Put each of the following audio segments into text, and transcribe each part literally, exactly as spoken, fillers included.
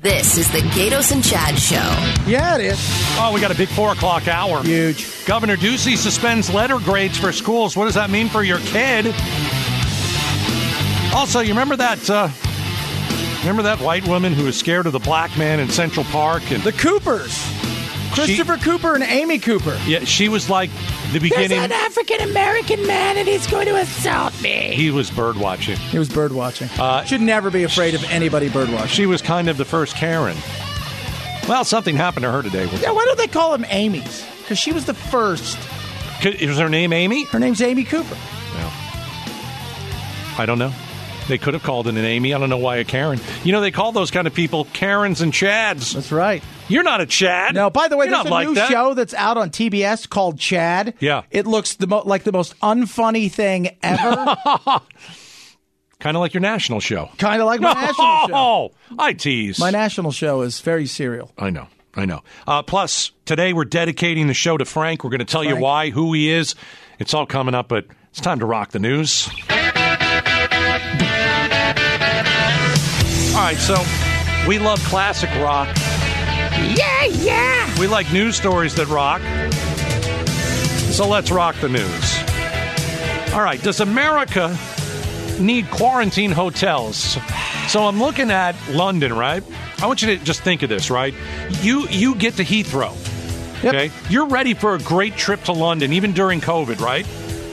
This is the Gatos and Chad Show. Yeah, it is. Oh, we got a big four o'clock hour. Huge. Governor Ducey suspends letter grades for schools. What does that mean for your kid? Also, you remember that uh, remember that white woman who was scared of the black man in Central Park? And The Coopers. Christopher she, Cooper and Amy Cooper. Yeah, she was like the beginning. There's an African-American man and he's going to assault me. He was bird watching. He was bird watching. Uh, Should never be afraid of anybody bird watching. She was kind of the first Karen. Well, something happened to her today. Yeah, why don't they call him Amy's? Because she was the first. Is her name Amy? Her name's Amy Cooper. Well, I don't know. They could have called it an Amy. I don't know why a Karen. You know, they call those kind of people Karens and Chads. That's right. You're not a Chad. No, by the way, You're there's a like new that. show that's out on T B S called Chad. Yeah. It looks the mo- like the most unfunny thing ever. Kind of like your national show. Kind of like my national show. Oh, I tease. My national show is very serial. I know. I know. Uh, plus, today we're dedicating the show to Frank. We're going to tell Frank. you why, who he is. It's all coming up, but it's time to rock the news. All right, so we love classic rock. Yeah, yeah. We like news stories that rock. So let's rock the news. All right, does America need quarantine hotels? So I'm looking at London, right? I want you to just think of this, right? You you get to Heathrow, Yep. okay? You're ready for a great trip to London, even during COVID, right?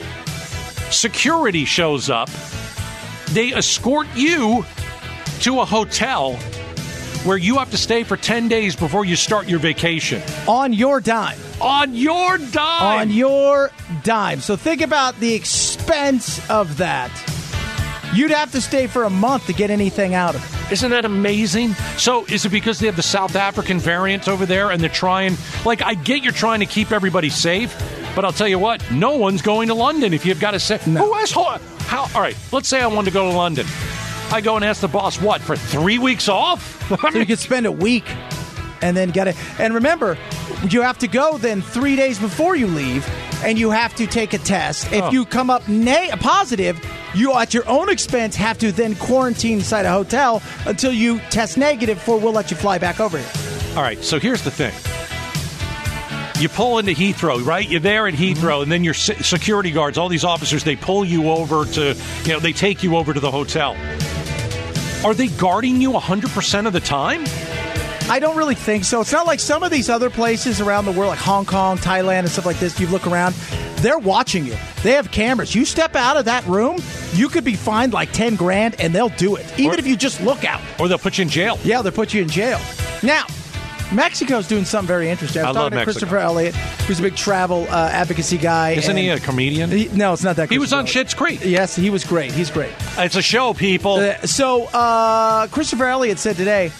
Security shows up. They escort you to a hotel where you have to stay for ten days before you start your vacation. On your dime. On your dime! On your dime. So think about the expense of that. You'd have to stay for a month to get anything out of it. Isn't that amazing? So is it because they have the South African variant over there and they're trying, like, I get you're trying to keep everybody safe, but I'll tell you what, no one's going to London if you've got to say, No. who has, how, all right, let's say I wanted to go to London. I go and ask the boss, what, for three weeks off? So you could spend a week and then get it. And remember, you have to go then three days before you leave, and you have to take a test. If Oh. you come up na- positive, you at your own expense have to then quarantine inside a hotel until you test negative before we'll let you fly back over here. All right, so here's the thing. You pull into Heathrow, right? You're there at Heathrow, and then your se- security guards, all these officers, they pull you over to, you know, they take you over to the hotel. Are they guarding you one hundred percent of the time? I don't really think so. It's not like some of these other places around the world, like Hong Kong, Thailand, and stuff like this. You look around, they're watching you. They have cameras. You step out of that room, you could be fined like ten grand, and they'll do it, even Or- if you just look out. Or they'll put you in jail. Yeah, they'll put you in jail. Now, Mexico's doing something very interesting. I was I talking love to Mexico. Christopher Elliott, who's a big travel uh, advocacy guy. Isn't he a and comedian? he- no, it's not that. He was on Christopher Schitt's Creek. Elliott. Yes, he was great. He's great. It's a show, people. Uh, so, uh, Christopher Elliott said today,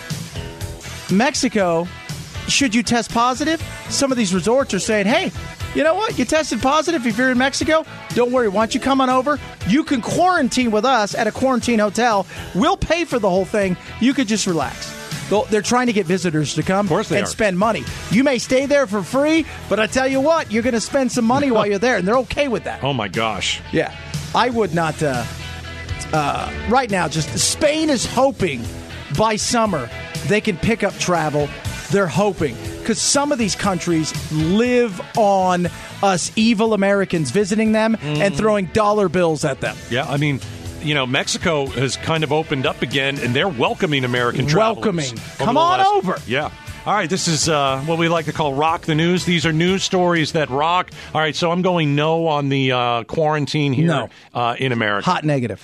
Mexico, should you test positive? Some of these resorts are saying, hey, you know what? You tested positive if you're in Mexico? Don't worry. Why don't you come on over? You can quarantine with us at a quarantine hotel. We'll pay for the whole thing. You could just relax. They'll- They're trying to get visitors to come Of course they and are. spend money. You may stay there for free, but I tell you what, you're going to spend some money while you're there, and they're okay with that. Oh, my gosh. Yeah, I would not. Uh, uh, right now, just Spain is hoping by summer they can pick up travel. They're hoping because some of these countries live on us evil Americans visiting them and throwing dollar bills at them. Yeah, I mean, you know, Mexico has kind of opened up again, and they're welcoming American travelers. Welcoming. over Come the on last- over. Yeah. All right, this is uh, what we like to call Rock the News. These are news stories that rock. All right, so I'm going no on the uh, quarantine here No. uh, in America. Hot negative.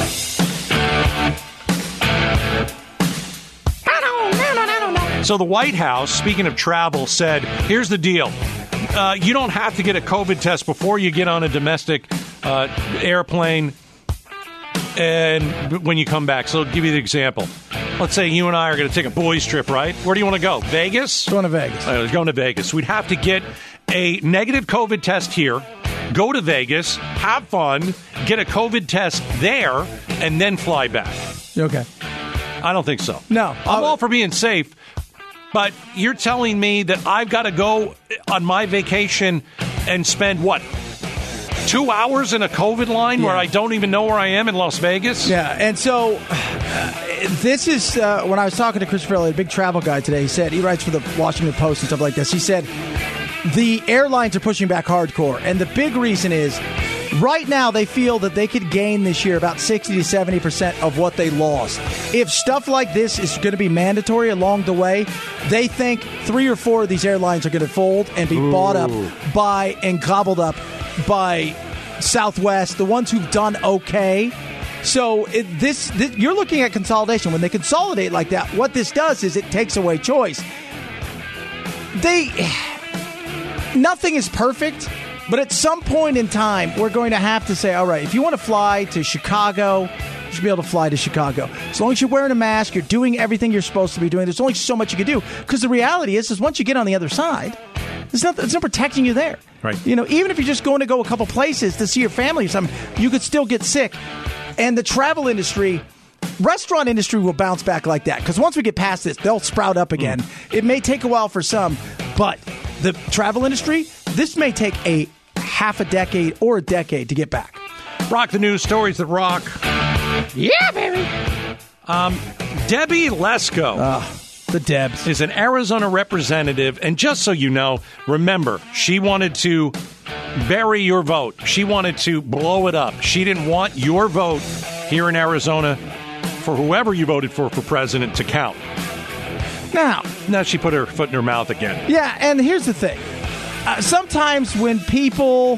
So the White House, speaking of travel, said, here's the deal. Uh, you don't have to get a COVID test before you get on a domestic uh, airplane and when you come back. So I'll give you the example. Let's say you and I are going to take a boys' trip, right? Where do you want to go? Vegas? Going to Vegas. Uh, going to Vegas. We'd have to get a negative COVID test here, go to Vegas, have fun, get a COVID test there, and then fly back. Okay. I don't think so. No. I'm all for being safe, but you're telling me that I've got to go on my vacation and spend, what, two hours in a COVID line Yeah. where I don't even know where I am in Las Vegas? Yeah, and so uh, this is uh, when I was talking to Christopher Elliott, a big travel guy today. He said he writes for the Washington Post and stuff like this. He said the airlines are pushing back hardcore, and the big reason is right now they feel that they could gain this year about sixty to seventy percent of what they lost. If stuff like this is going to be mandatory along the way, they think three or four of these airlines are going to fold and be Ooh. bought up by and gobbled up by Southwest, the ones who've done okay. So it, this, this you're looking at consolidation. When they consolidate like that, what this does is it takes away choice. They nothing is perfect, but at some point in time, we're going to have to say, all right, if you want to fly to Chicago, you should be able to fly to Chicago. As long as you're wearing a mask, you're doing everything you're supposed to be doing. There's only so much you can do. Because the reality is, is once you get on the other side, there's not, there's no protecting you there. Right. You know, even if you're just going to go a couple places to see your family or something, you could still get sick. And the travel industry, restaurant industry will bounce back like that. Because once we get past this, they'll sprout up again. Mm. It may take a while for some, but the travel industry, this may take a half a decade or a decade to get back. Rock the news stories that rock. Yeah, baby. Um, Debbie Lesko. Uh, the Debs. Is an Arizona representative. And just so you know, remember, she wanted to bury your vote. She wanted to blow it up. She didn't want your vote here in Arizona for whoever you voted for for president to count. Now, now she put her foot in her mouth again. Yeah, and here's the thing. Uh, sometimes when people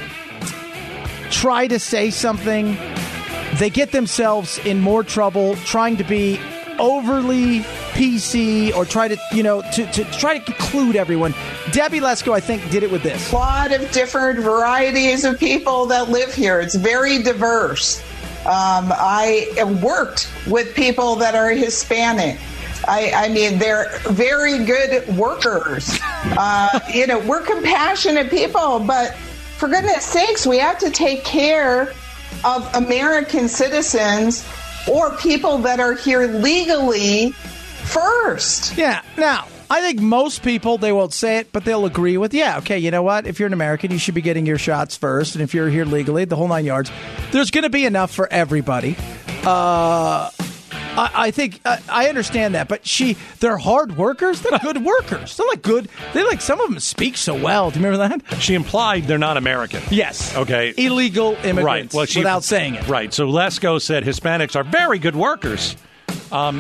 try to say something, they get themselves in more trouble trying to be overly P C or try to, you know, to, to try to include everyone. Debbie Lesko, I think, did it with this. A lot of different varieties of people that live here. It's very diverse. Um, I have worked with people that are Hispanic. I, I mean, they're very good workers. Uh, you know, we're compassionate people, but for goodness sakes, we have to take care of American citizens or people that are here legally first. Yeah. Now, I think most people, they won't say it, but they'll agree with, yeah, okay, you know what? If you're an American, you should be getting your shots first. And if you're here legally, the whole nine yards, there's going to be enough for everybody. Uh... I, I think uh, I understand that, but she, they're hard workers. They're good workers. They're like good. They like some of them speak so well. Do you remember that? She implied they're not American. Yes. Okay. Illegal immigrants. Right. Well, she, without saying it. Right. So Lesko said Hispanics are very good workers. Um,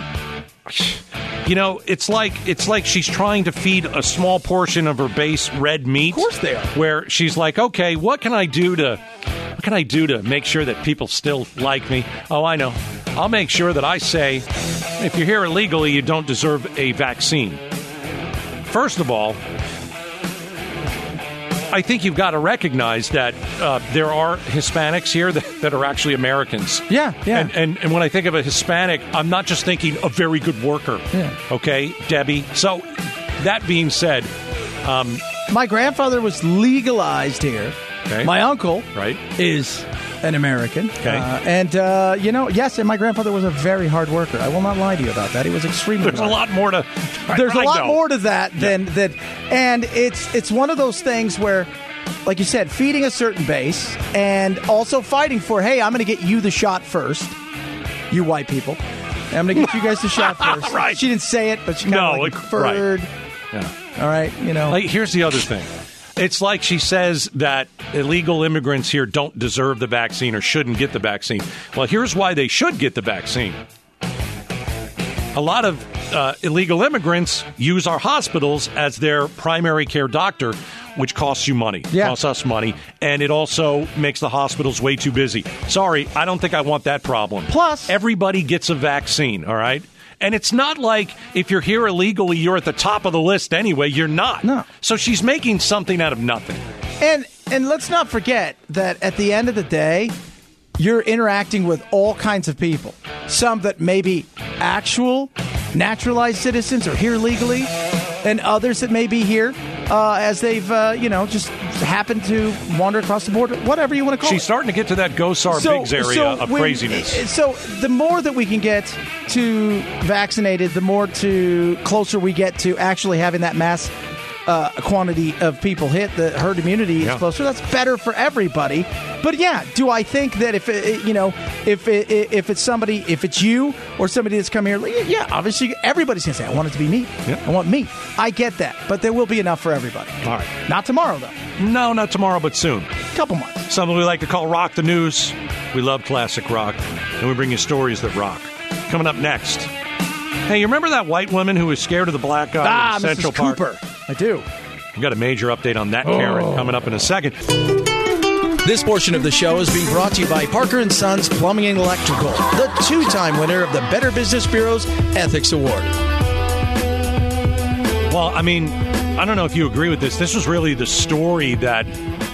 you know, it's like it's like she's trying to feed a small portion of her base red meat. Of course they are. Where she's like, okay, what can I do to, what can I do to make sure that people still like me? Oh, I know. I'll make sure that I say, if you're here illegally, you don't deserve a vaccine. First of all, I think you've got to recognize that uh, there are Hispanics here that, that are actually Americans. Yeah, yeah. And, and and when I think of a Hispanic, I'm not just thinking a very good worker. Yeah. Okay, Debbie? So, that being said... Um, my grandfather was legalized here. Okay. My uncle right. is... an American. Okay. Uh, and, uh, you know, yes, and my grandfather was a very hard worker. I will not lie to you about that. He was extremely There's hard. a lot more to... There's a I lot know. more to that than... Yeah. that, and it's it's one of those things where, like you said, feeding a certain base and also fighting for, hey, I'm going to get you the shot first, you white people. And I'm going to get you guys the shot first. Right. She didn't say it, but she kind No, of like it- inferred. right. Yeah. All right, you know. Like, here's the other thing. It's like she says that illegal immigrants here don't deserve the vaccine or shouldn't get the vaccine. Well, here's why they should get the vaccine. A lot of uh, illegal immigrants use our hospitals as their primary care doctor, which costs you money. Yeah. Costs us money. And it also makes the hospitals way too busy. Sorry, I don't think I want that problem. Plus, everybody gets a vaccine, all right? And it's not like if you're here illegally, you're at the top of the list anyway. You're not. No. So she's making something out of nothing. And and let's not forget that at the end of the day, you're interacting with all kinds of people. Some that may be actual naturalized citizens or here legally, and others that may be here uh, as they've, uh, you know, just happened to wander across the border, whatever you want to call She's it. starting to get to that Gosar So- Biggs area so of when- craziness. So the more that we can get to vaccinated, the more to closer we get to actually having that mass uh, quantity of people hit, the herd immunity Yeah. explodes. So that's better for everybody. But yeah, do I think that if it, you know, if it, if it's somebody, if it's you or somebody that's come here, yeah, obviously everybody's gonna say, I want it to be me. Yeah. I want me. I get that, but there will be enough for everybody. All right. Not tomorrow though. No, not tomorrow, but soon. Couple months. Something we like to call Rock the News. We love classic rock, and we bring you stories that rock. Coming up next. Hey, you remember that white woman who was scared of the black guy Ah, in Central Missus Park? Cooper. I do. We got a major update on that, Karen, Oh. coming up in a second. This portion of the show is being brought to you by Parker and Sons Plumbing and Electrical, the two-time winner of the Better Business Bureau's Ethics Award. Well, I mean, I don't know if you agree with this. This was really the story that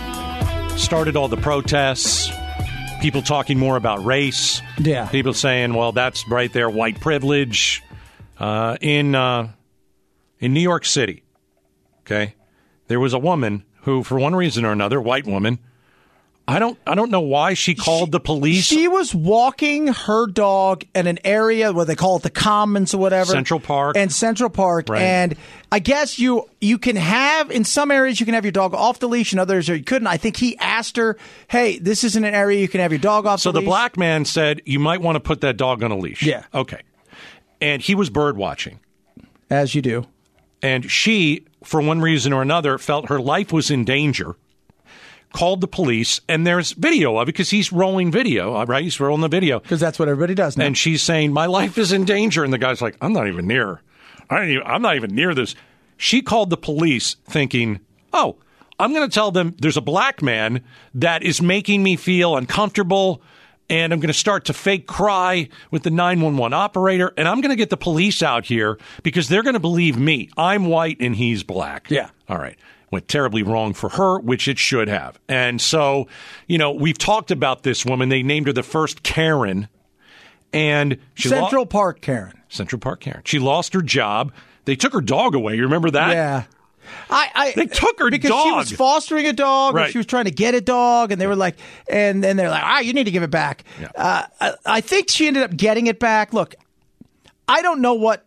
started all the protests, people talking more about race. Yeah. People saying, well, that's right there, white privilege. Uh, in uh, in New York City, okay, there was a woman who, for one reason or another, white woman, I don't I don't know why she called She- the police. She was walking her dog in an area where they call it the Commons or whatever. Central Park. And Central Park. Right. And I guess you you can have, in some areas, you can have your dog off the leash. In others, you couldn't. I think he asked her, hey, this isn't an area you can have your dog off So the the leash. black man said, you might want to put that dog on a leash. Yeah. Okay. And he was bird watching. As you do. And she, for one reason or another, felt her life was in danger, called the police, and there's video of it because he's rolling video, all right? He's rolling the video. Because that's what everybody does now. And she's saying, my life is in danger. And the guy's like, I'm not even near. I don't even, I'm not even near this. She called the police thinking, oh, I'm going to tell them there's a black man that is making me feel uncomfortable, and I'm going to start to fake cry with the nine one one operator, and I'm going to get the police out here because they're going to believe me. I'm white and he's black. Yeah. All right. Went terribly wrong for her, which it should have. And so, you know, we've talked about this woman. They named her the first Karen. And she Central lo- Park, Karen. Central Park Karen. She lost her job. They took her dog away. You remember that? Yeah. I, I, They took her because dog. she was fostering a dog, or Right. she was trying to get a dog, and they were like, and then they're like, ah, you need to give it back. Yeah. Uh, I, I think she ended up getting it back. Look, I don't know what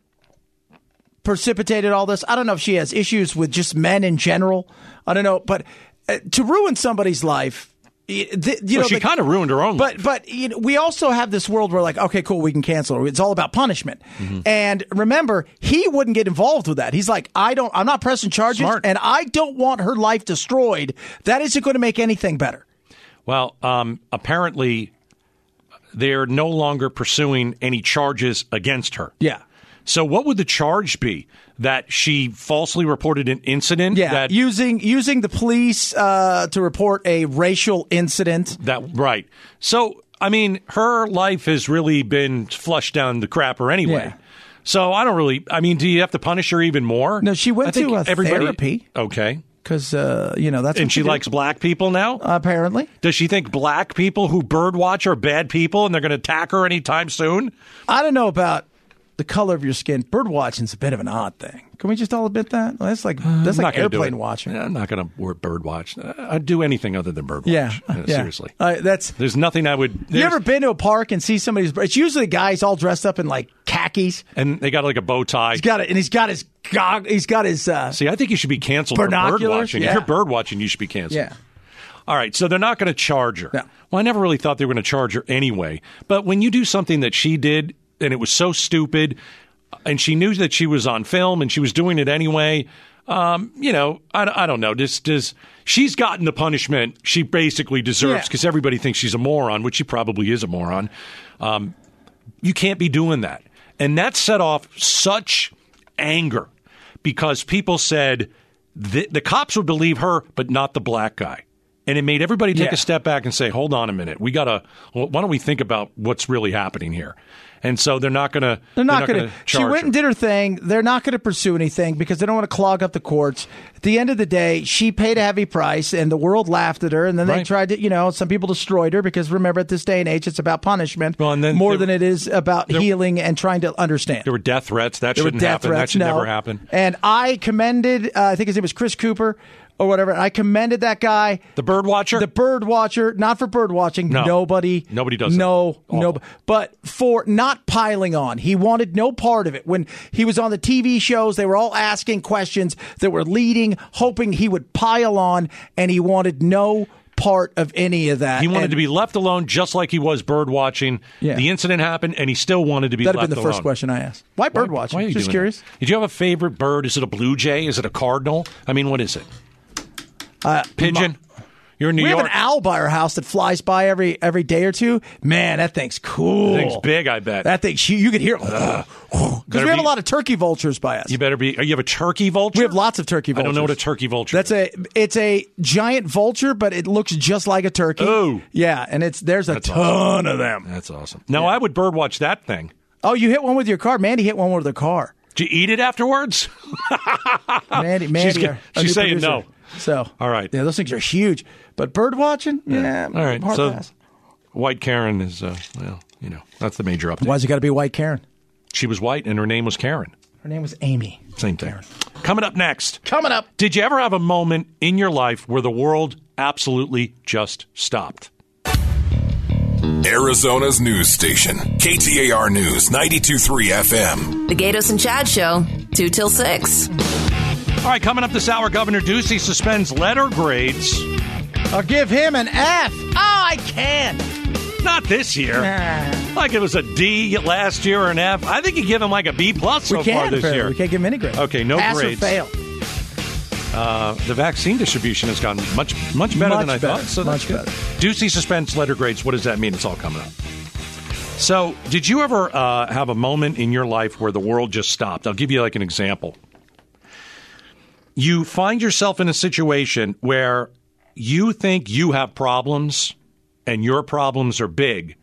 precipitated all this. I don't know if she has issues with just men in general. I don't know, but uh, to ruin somebody's life. y- th- You Well, know, she the- kind of ruined her own but life. but you know, we also have this world where like, okay, cool, we can cancel her. It's all about punishment. Mm-hmm. And remember, he wouldn't get involved with that. He's like, I don't, I'm not pressing charges, Smart. and I don't want her life destroyed. That isn't going to make anything better. Well, um, apparently they're no longer pursuing any charges against her. Yeah, So what would the charge be? That she falsely reported an incident? yeah. That, using using the police uh, to report a racial incident. that right. So, I mean, her life has really been flushed down the crapper anyway. Yeah. So I don't really, I mean, do you have to punish her even more? No, she went I think to, uh, everybody, therapy. Okay. Because uh, you know that's And what she you do. likes black people now? apparently. Does she think black people who birdwatch are bad people and they're going to attack her anytime soon? I don't know about the color of your skin. Bird watching's a bit of an odd thing. Can we just all admit that? Well, that's like that's I'm like not gonna do airplane it. watching. I'm not going to bird watch. I'd do anything other than bird watch. Yeah, Uh, yeah. Seriously. Uh, that's. There's nothing I would. You there's- ever been to a park and see somebody's? It's usually guys all dressed up in like khakis. And they got like a bow tie. He's got it, and he's got his gog. He's got his. Uh, See, I think you should be canceled for bird Binoculars? watching. Yeah. If you're bird watching, you should be canceled. yeah. All right, so they're not going to charge her. No. Well, I never really thought they were going to charge her anyway. But when you do something that she did and it was so stupid, and she knew that she was on film and she was doing it anyway, um, you know, I, I don't know. Does, does she's gotten the punishment she basically deserves Yeah. because everybody thinks she's a moron, which she probably is a moron. Um, you can't be doing that. And that set off such anger because people said the, the cops would believe her, but not the black guy. And it made everybody take Yeah. a step back and say, hold on a minute. We got to, well, why don't we think about what's really happening here? And so they're not going to, They're not, going to. She charge went her. and did her thing. They're not going to pursue anything because they don't want to clog up the courts. At the end of the day, she paid a heavy price, and the world laughed at her. And then they Right. tried to, you know, some people destroyed her because remember, at this day and age, it's about punishment Well, and then more there- than it is about there- healing and trying to understand. There were death threats. That There were shouldn't death happen. That threats. should no. never happen. And I commended, uh, I think his name was Chris Cooper, or whatever. And I commended that guy. The bird watcher? The bird watcher, not for bird watching. No. Nobody. Nobody does No, that. no. But for not piling on. He wanted no part of it. When he was on the T V shows, they were all asking questions that were leading, hoping he would pile on, and he wanted no part of any of that. He wanted and to be left alone just like he was bird watching. Yeah. The incident happened, and he still wanted to be left alone. That'd have been the first question I asked. Why bird Why- watching? why are you Just doing curious. that? Did you have a favorite bird? Is it a blue jay? Is it a cardinal? I mean, what is it? Uh, Pigeon? You're in New we York. have an owl by our house that flies by every every day or two. Man, that thing's cool. That thing's big, I bet. That thing, you could hear. Because we have be- a lot of turkey vultures by us. You better be. You have a turkey vulture? We have lots of turkey vultures. I don't know what a turkey vulture That's is. a it's a giant vulture, but it looks just like a turkey. Oh. Yeah, and it's there's a That's ton awesome. of them. That's awesome. Now, I would bird watch that thing. Oh, you hit one with your car. Mandy hit one with her car. Did you eat it afterwards? Mandy, Mandy, She's, our, our she's new saying producer. no. So, All right. Yeah, those things are huge. But bird watching, yeah, All right. hard So, pass. White Karen is, uh, well, you know, that's the major update. Why's it got to be white Karen? She was white, and her name was Karen. Her name was Amy. Same thing. Coming up next. Coming up. Did you ever have a moment in your life where the world absolutely just stopped? Arizona's news station, K T A R News, ninety-two point three F M. The Gatos and Chad Show, two till six. All right, coming up this hour, Governor Ducey suspends letter grades. I'll give him an F. Oh, I can. Not this year. Like it was a D last year or an F. I think you give him like a B plus so we far can. this year. We can't give him any grade. Okay, no Pass grades. or fail. Uh, the vaccine distribution has gone much, much better Much than I better. thought. So Much that's good. better. Ducey suspends letter grades. What does that mean? It's all coming up. So, did you ever uh, have a moment in your life where the world just stopped? I'll give you like an example. You find yourself in a situation where you think you have problems and your problems are big.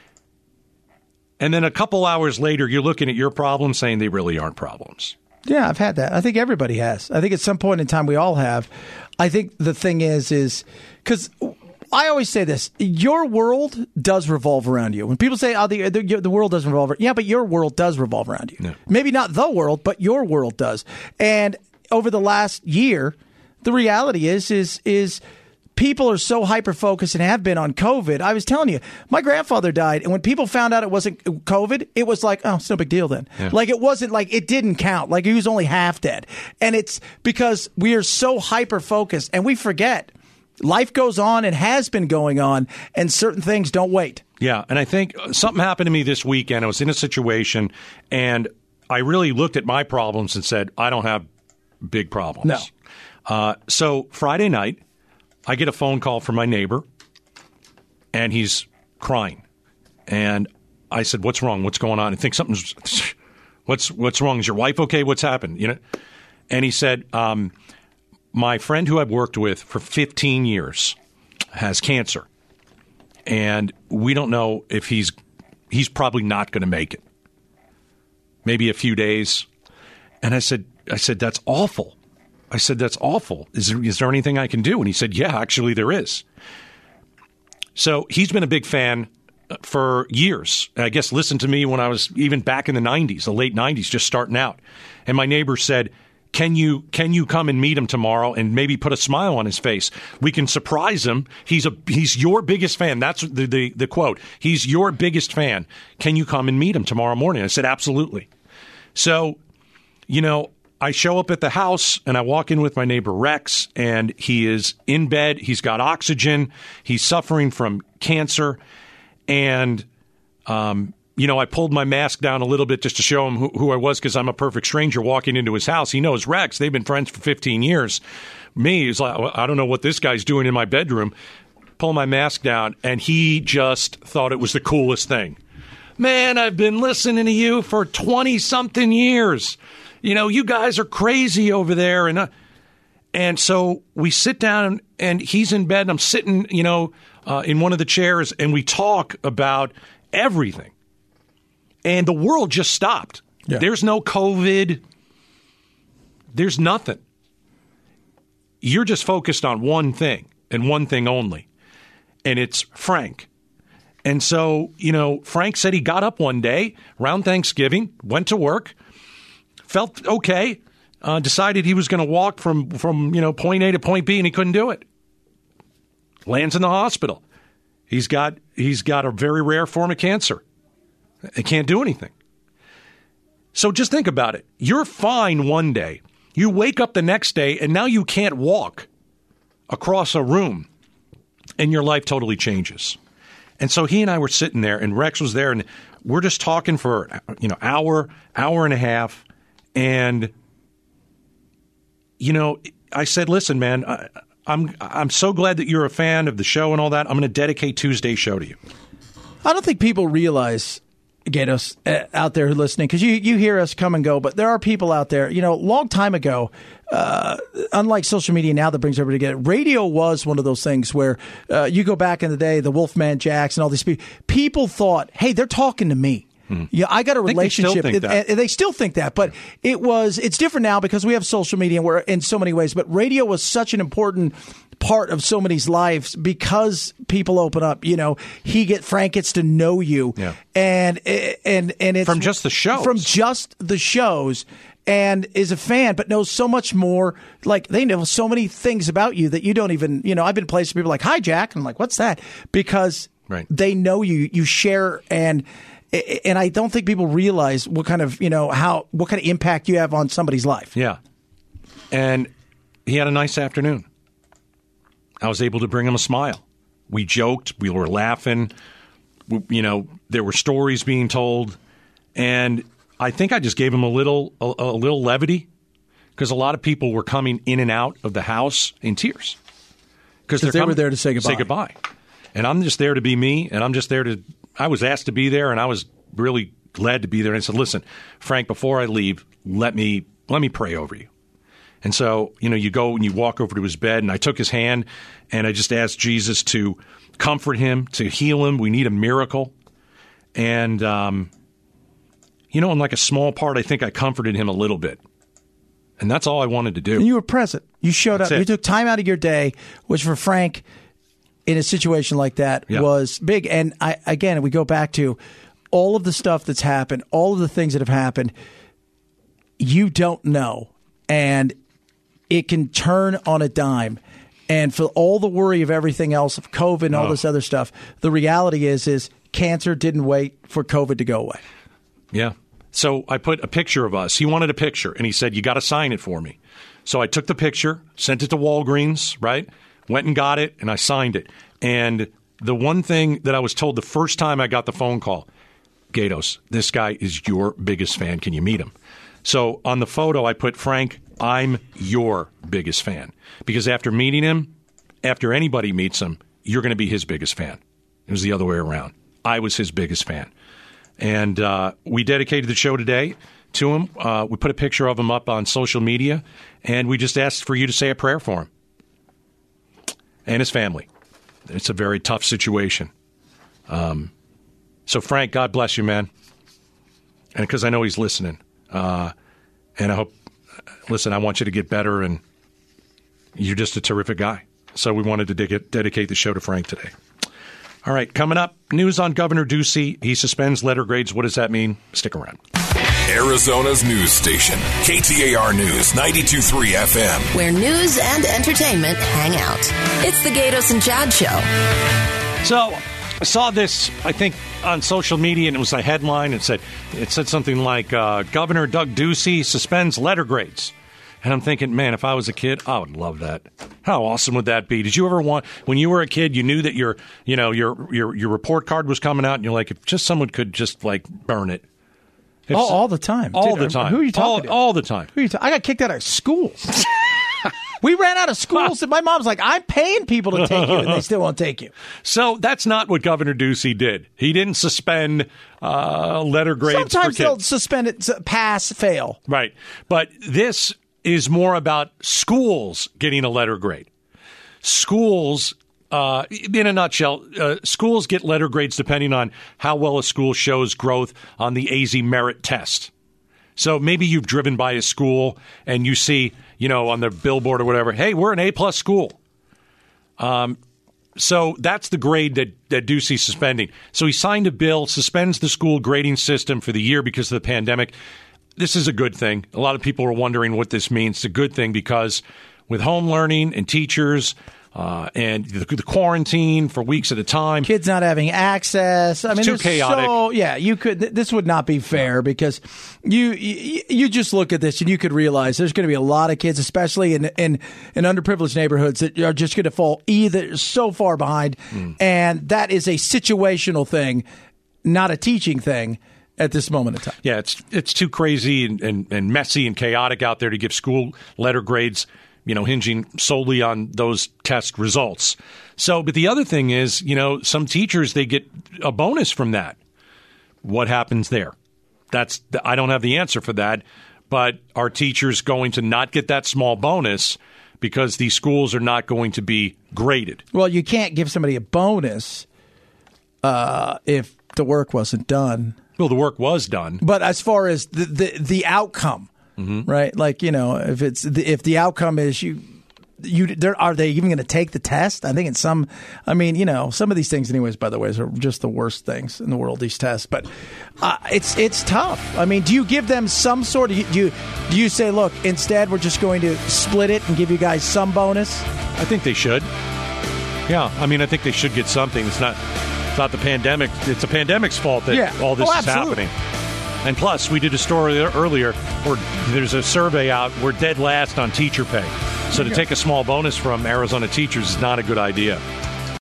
And then a couple hours later, you're looking at your problems saying they really aren't problems. Yeah, I've had that. I think everybody has. I think at some point in time we all have. I think the thing is, is because I always say this: your world does revolve around you. When people say, "Oh, the the, the world doesn't revolve," yeah, but your world does revolve around you. Yeah. Maybe not the world, but your world does. And over the last year, the reality is, is, is. People are so hyper-focused and have been on COVID. I was telling you, my grandfather died, and when people found out it wasn't COVID, it was like, oh, it's no big deal then. Yeah. Like, it wasn't like it didn't count. Like, he was only half dead. And it's because we are so hyper-focused, and we forget. Life goes on and has been going on, and certain things don't wait. Yeah, and I think something happened to me this weekend. I was in a situation, and I really looked at my problems and said, I don't have big problems. No. Uh, so Friday night, I get a phone call from my neighbor, and he's crying. And I said, "What's wrong? What's going on?" I think something's what's what's wrong? Is your wife okay? What's happened? You know? And he said, um, "My friend who I've worked with for fifteen years has cancer, and we don't know if he's he's probably not going to make it. Maybe a few days." And I said, "I said that's awful." I said, that's awful. Is there, is there anything I can do? And he said, yeah, actually there is. So he's been a big fan for years. I guess listened to me when I was even back in the nineties, the late nineties, just starting out. And my neighbor said, can you can you come and meet him tomorrow and maybe put a smile on his face? We can surprise him. He's a he's your biggest fan. That's the, the, the quote. He's your biggest fan. Can you come and meet him tomorrow morning? I said, absolutely. So, you know, I show up at the house and I walk in with my neighbor Rex, and he is in bed. He's got oxygen. He's suffering from cancer. And, um, you know, I pulled my mask down a little bit just to show him who, who I was, because I'm a perfect stranger walking into his house. He knows Rex. They've been friends for fifteen years. Me, he's like, I don't know what this guy's doing in my bedroom. Pull my mask down, and he just thought it was the coolest thing. Man, I've been listening to you for twenty-something years. You know, you guys are crazy over there. And uh, and so we sit down, and he's in bed, and I'm sitting, you know, uh, in one of the chairs, and we talk about everything. And the world just stopped. Yeah. There's no COVID. There's nothing. You're just focused on one thing and one thing only, and it's Frank. And so, you know, Frank said he got up one day around Thanksgiving, went to work, felt okay, uh, decided he was going to walk from, from, you know, point A to point B, and he couldn't do it. Lands in the hospital. He's got he's got a very rare form of cancer. He can't do anything. So just think about it. You're fine one day. You wake up the next day, and now you can't walk across a room, and your life totally changes. And so he and I were sitting there, and Rex was there, and we're just talking for, you know, hour, hour and a half. And, you know, I said, listen, man, I, I'm I'm so glad that you're a fan of the show and all that. I'm going to dedicate Tuesday's show to you. I don't think people realize, Gatos, uh, out there listening, because you, you hear us come and go, but there are people out there, you know, a long time ago, uh, unlike social media now that brings everybody together, radio was one of those things where uh, you go back in the day, the Wolfman Jacks and all these people, people thought, hey, they're talking to me. Mm-hmm. Yeah, I got a relationship. They still think that. And they still think that, but it was it's different now because we have social media and we're in so many ways. But radio was such an important part of so many's lives because people open up. You know, he get Frank gets to know you, yeah. and and and it's from just the shows, from just the shows, and is a fan, but knows so much more. Like they know so many things about you that you don't even. You know, I've been places where people are like, "Hi, Jack," and I'm like, "What's that?" Because right. they know you. You share and. And I don't think people realize what kind of, you know, how, what kind of impact you have on somebody's life. Yeah. And he had a nice afternoon. I was able to bring him a smile. We joked. We were laughing. We, you know, there were stories being told. And I think I just gave him a little, a, a little levity because a lot of people were coming in and out of the house in tears. Because they coming, were there to say goodbye. Say goodbye. And I'm just there to be me. And I'm just there to... I was asked to be there, and I was really glad to be there. And I said, listen, Frank, before I leave, let me let me pray over you. And so, you know, you go and you walk over to his bed, and I took his hand, and I just asked Jesus to comfort him, to heal him. We need a miracle. And, um, you know, in like a small part, I think I comforted him a little bit. And that's all I wanted to do. And you were present. You showed that's up. It. You took time out of your day, which for Frank – in a situation like that yeah. was big. And I, again, we go back to all of the stuff that's happened, all of the things that have happened, you don't know. And it can turn on a dime. And for all the worry of everything else, of COVID and all oh. this other stuff, the reality is, is cancer didn't wait for COVID to go away. Yeah. So I put a picture of us. He wanted a picture, and he said, you got to sign it for me. So I took the picture, sent it to Walgreens, right? Went and got it, and I signed it. And the one thing that I was told the first time I got the phone call, Gatos, this guy is your biggest fan. Can you meet him? So on the photo, I put, Frank, I'm your biggest fan. Because after meeting him, after anybody meets him, you're going to be his biggest fan. It was the other way around. I was his biggest fan. And uh, we dedicated the show today to him. Uh, we put a picture of him up on social media, and we just asked for you to say a prayer for him and his family. It's a very tough situation. Um, so, Frank, God bless you, man. And because I know he's listening. Uh, and I hope, listen, I want you to get better, and you're just a terrific guy. So we wanted to dig- dedicate the show to Frank today. All right, coming up, news on Governor Ducey. He suspends letter grades. What does that mean? Stick around. Arizona's news station, K T A R News, ninety-two point three F M. Where news and entertainment hang out. It's the Gatos and Chad Show. So I saw this, I think, on social media, and it was a headline. It said it said something like, uh, Governor Doug Ducey suspends letter grades. And I'm thinking, man, if I was a kid, I would love that. How awesome would that be? Did you ever want, when you were a kid, you knew that your, you know, your your your report card was coming out, and you're like, if just someone could just like burn it. If all, all the time. All Dude, the time. Who are you talking all, to? All the time. Who are you ta- I got kicked out of school. We ran out of schools, and my mom's like, I'm paying people to take you, and they still won't take you. So that's not what Governor Ducey did. He didn't suspend uh, letter grades Sometimes for kids. they'll suspend it, pass, fail. Right. But this is more about schools getting a letter grade. Schools, uh, in a nutshell, uh, schools get letter grades depending on how well a school shows growth on the A Z merit test. So maybe you've driven by a school and you see, you know, on the billboard or whatever, hey, we're an A-plus school. Um, so that's the grade that, that Ducey's suspending. So he signed a bill, suspends the school grading system for the year because of the pandemic. this is a good thing. A lot of people are wondering what this means. It's a good thing because with home learning and teachers uh, and the, the quarantine for weeks at a time, kids not having access. I mean, it's too it's chaotic. So, yeah, you could. This would not be fair because you, you you just look at this and you could realize there's going to be a lot of kids, especially in in, in underprivileged neighborhoods, that are just going to fall either so far behind, mm. and that is a situational thing, not a teaching thing. At this moment in time. Yeah, it's it's too crazy and, and, and messy and chaotic out there to give school letter grades, you know, hinging solely on those test results. So, but the other thing is, you know, some teachers, they get a bonus from that. What happens there? That's I don't have the answer for that, but are teachers going to not get that small bonus because these schools are not going to be graded? Well, you can't give somebody a bonus uh, if the work wasn't done. Well, the work was done. But as far as the the, the outcome, mm-hmm. right? Like, you know, if it's the, if the outcome is you you there are they even going to take the test? I think in some I mean, you know, some of these things anyways, by the way, are just the worst things in the world, these tests. But uh, it's it's tough. I mean, do you give them some sort of do you do you say, look, instead we're just going to split it and give you guys some bonus? I think they should. Yeah, I mean, I think they should get something. It's not It's not the pandemic. It's a pandemic's fault that yeah. all this oh, is happening. And plus, we did a story earlier where there's a survey out. We're dead last on teacher pay. So to take a small bonus from Arizona teachers is not a good idea.